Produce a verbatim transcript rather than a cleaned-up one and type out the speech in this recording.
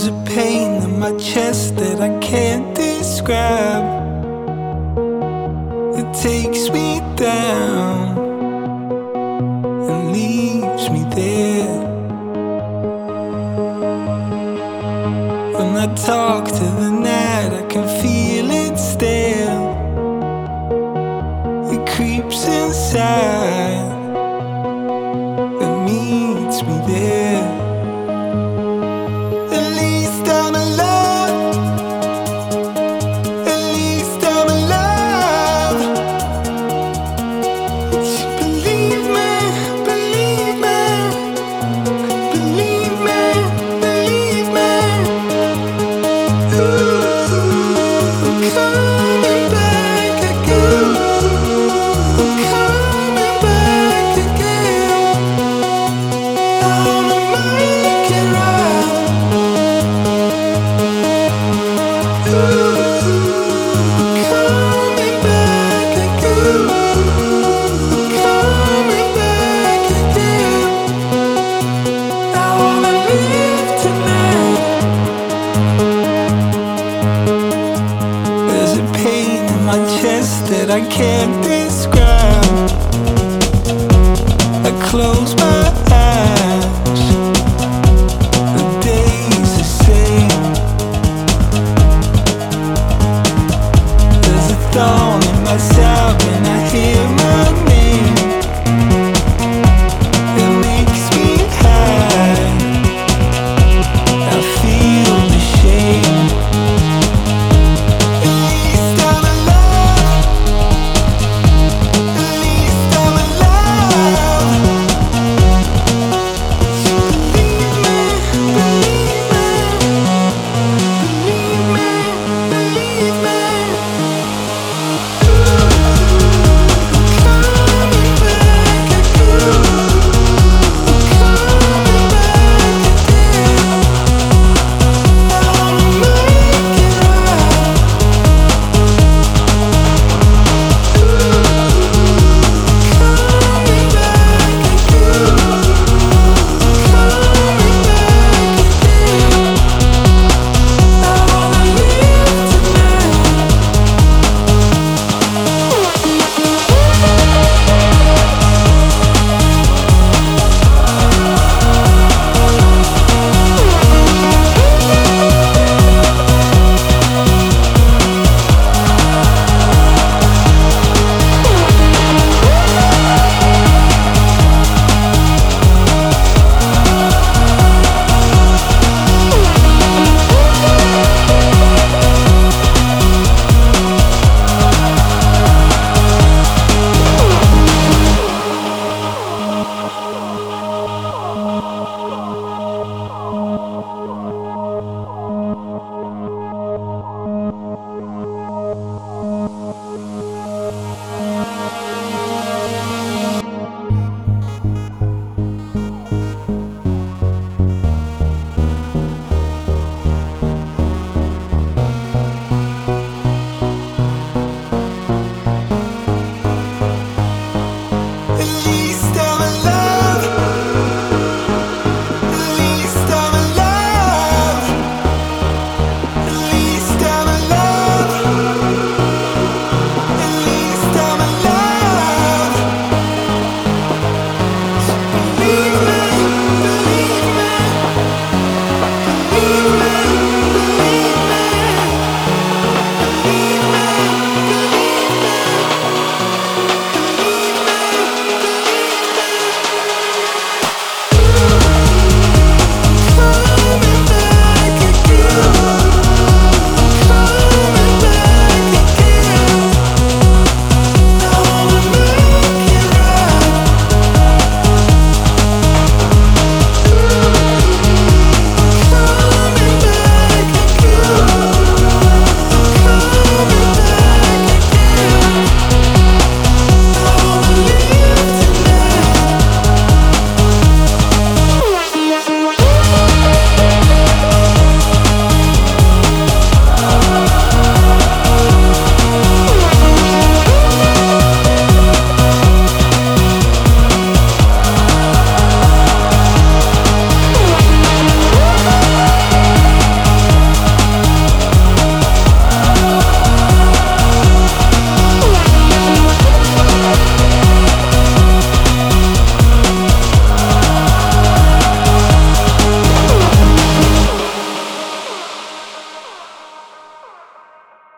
There's a pain in my chest that I can't describe. It takes me down and leaves me there. When I talk to the night, I can feel it still. It creeps inside and meets me there. At least I'm alive. At least I'm alive. Would you believe me? Believe me? Believe me? Believe me? Ooh, I'm coming back again. I'm coming back again. I wanna make it right. Ooh, I'm coming back again. I'm coming back again. I wanna live tonight. There's a pain in my chest that I can't